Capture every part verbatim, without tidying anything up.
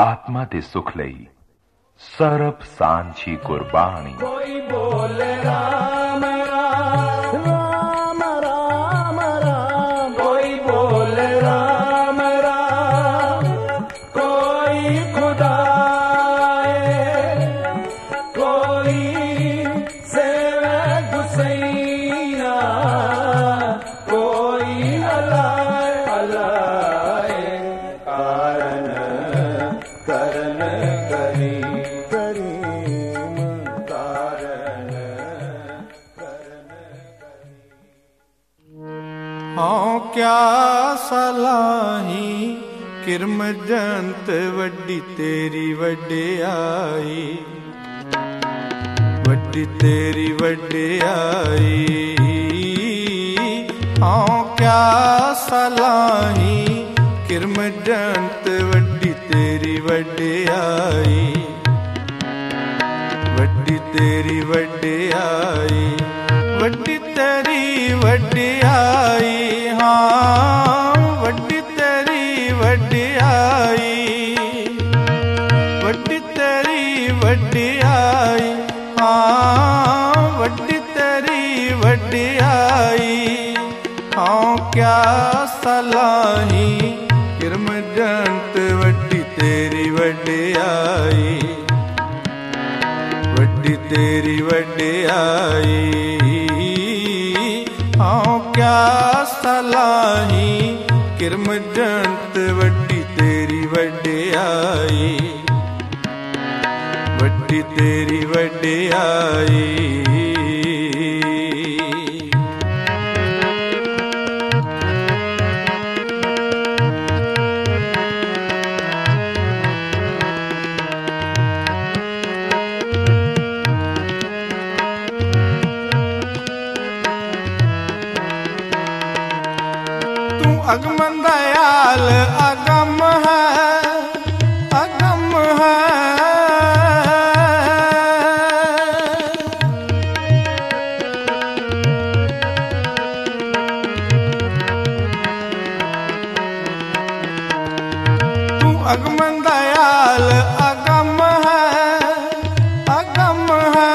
आत्मा दे सुख लई सरब सांझी कुर्बानी। कोई बोले राम राम राम राम राम, कोई बोले राम राम, कोई खुदा है, कोई सेवे गुसैया, कोई अलाए अलाए कारण करन करी करीम कारण करन करी। हाँ क्या सलाही किरम जंत वड्डी तेरी वड्डियाई, वड्डी तेरी वड्डियाई। हाँ क्या सलाही किरम जंत वड्डी तेरी वड्डियाई, वड्डी तेरी वड्डियाई, वड्डी तेरी वड्डियाई। हाँ वड्डी तेरी वड्डियाई, वड्डी तेरी वड्डियाई। हाँ वड्डी तेरी वड्डियाई। हाँ क्या सलाही किरम जंत वड्डी तेरी वड्डियाई, वड्डी तेरी वड्डियाई। हाँ क्या सलाही किरम जंत वड्डी तेरी वड्डियाई, वड्डी तेरी वड्डियाई। अगम दयाल अगम है, अगम है। तू अगम दयाल अगम है, अगम है।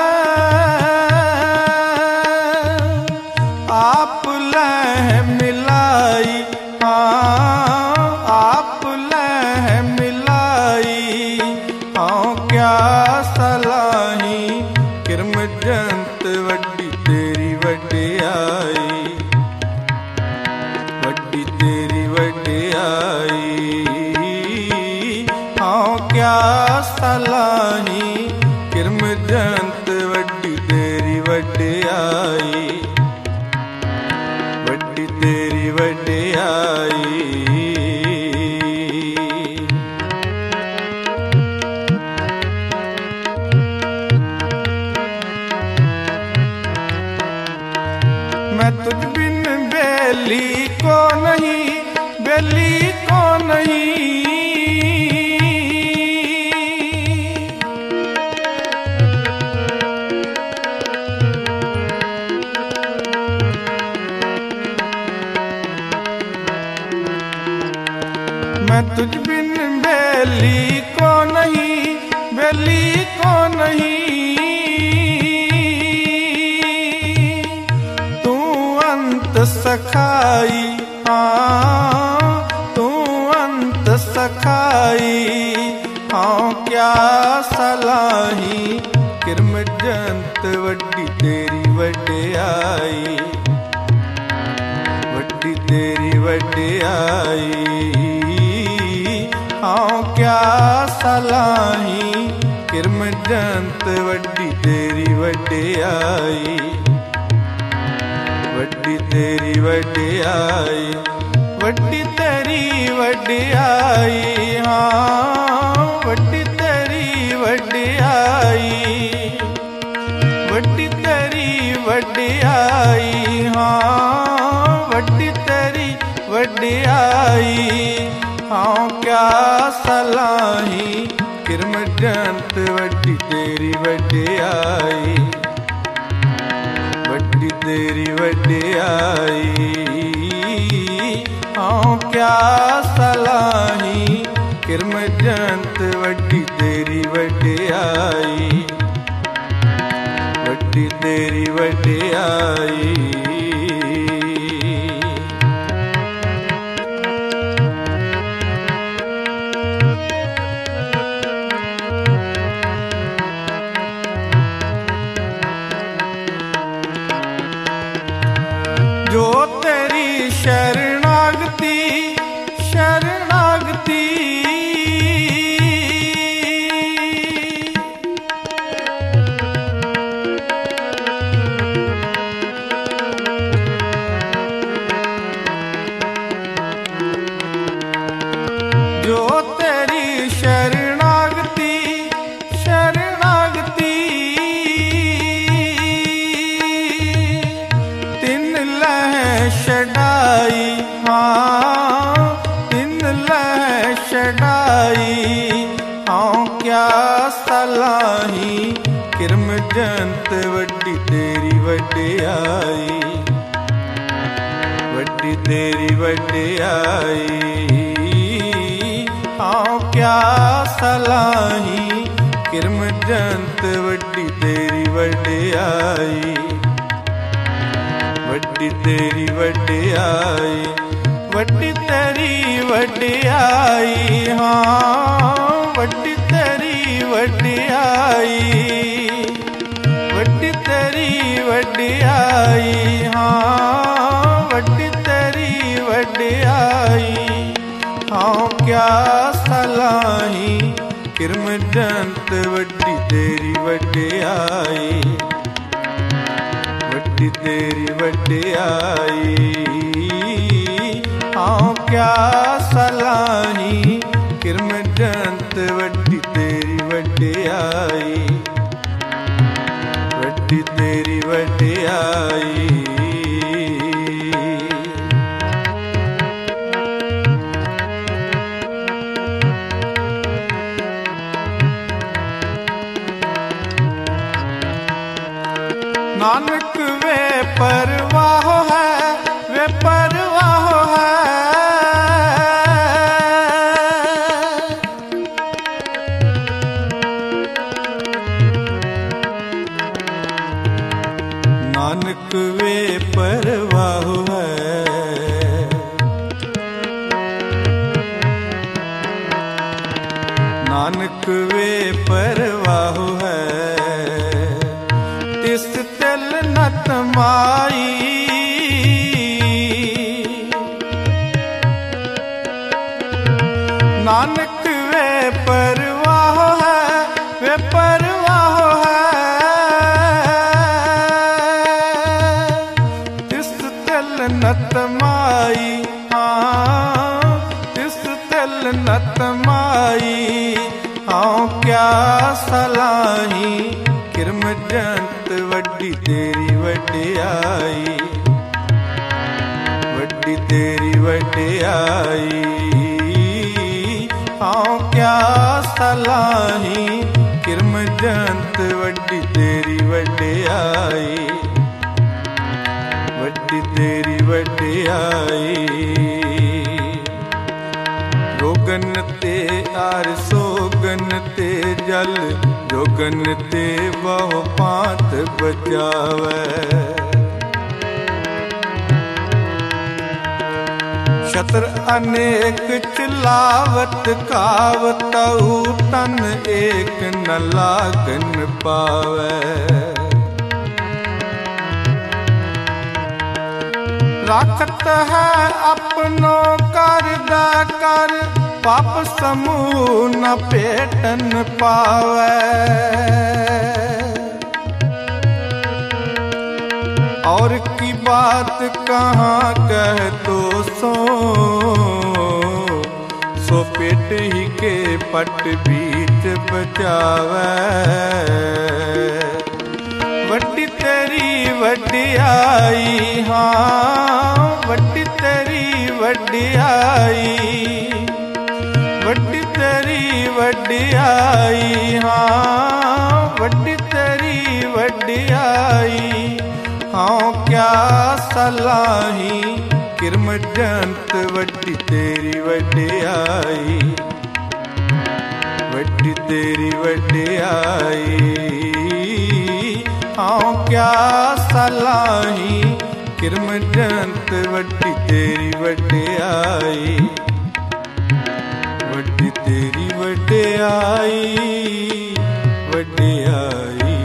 आप लह मिलाई, हाँ आप लह मिलाई। हाँ क्या सलाही किरम जंत वड्डी तेरी वड्डियाई, वड्डी तेरी वड्डियाई। हाँ क्या सलाही किरम जंत वड्डी तेरी वड्डियाई, वड्डी तेरी वड्डियाई। मैं तुझ बिन बेली को नहीं, बेली को नहीं। मैं तुझ बिन बेली को नहीं, बेली को नहीं। तू अंत सखाई, हाँ तू अंत सखाई। हाँ क्या सलाही किरम जंत वड्डी तेरी वड्डियाई, वड्डी तेरी वड्डियाई। हाँ क्या सलाही किरम जंत वड्डी तेरी वड्डियाई, वड्डी तेरी वड्डियाई, वड्डी तेरी वड्डियाई। हाँ वड्डी तेरी वड्डियाई, वड्डी तेरी वड्डियाई। हाँ वड्डी तेरी वड्डियाई। हाँ क्या सलाही किरम जंत वड्डी तेरी वड्डियाई, वड्डी तेरी वड्डियाई। हाँ क्या सलाही किरम जंत वड्डी तेरी वड्डियाई, वड्डी तेरी वड्डियाई। जो तेरी शरणागति शरणागति जो तेरी शरणागति शरणागति तिन लह छड़ाई, हाँ तिन लह छड़ाई। हाँ क्या सलाही किरम जंत वड्डी तेरी वड्डियाई, वड्डी तेरी वड्डियाई। हाँ क्या सलाही किरम जंत वड्डी तेरी वड्डियाई, वड्डी तेरी वड्डियाई, वड्डी तेरी वड्डियाई। हाँ वड्डी तेरी वड्डियाई, वड्डी तेरी वड्डियाई। हाँ वड्डी तेरी वड्डियाई। हाँ क्या सलाही किरम जंत वड्डी तेरी वड्डियाई, वड्डी तेरी वड्डियाई। हाँ क्या सलाही किरम जंत वड्डी तेरी वड्डियाई, वड्डी तेरी वड्डियाई। नानक वे परवाह है, वे परवाह है। नानक वे परवाह है, नानक वे परवाह है। तिस तिल नत माई, नानक वे परवाह है, वे परवाह है। तिस तिल नत माई, हाँ तिस तिल नत माई। हाँ क्या सलाही किरम जंत वड्डी तेरी वड्डियाई, वड्डी तेरी वड्डियाई। हाँ क्या सलाही किरम जंत वड्डी तेरी वड्डियाई, वड्डी तेरी वड्डियाई। रोगन ते आर सोगन ते जल, जोगन ते बहु पांत बचावे। शत्र अनेक चिलावत कावतऊ, तन एक न लागन पावे। राखत है अपनो कर दा कर, पाप समूह न पेटन पावे। और की बात कहाँ कह तो सो, सो पेट ही के पट बीच बचावे। वड्डी तेरी वड्डियाई, हाँ वड्डी तेरी वड्डियाई, वड्डी तेरी वड्डियाई। हाँ वड्डी तेरी वड्डियाई। हाँ क्या सलाही किरम जंत वड्डी तेरी वड्डियाई, तेरी वड्याई। हाँ क्या सलाही किरमजंत वड्डी तेरी वड्याई, वड्डी तेरी वड्याई वड्याई।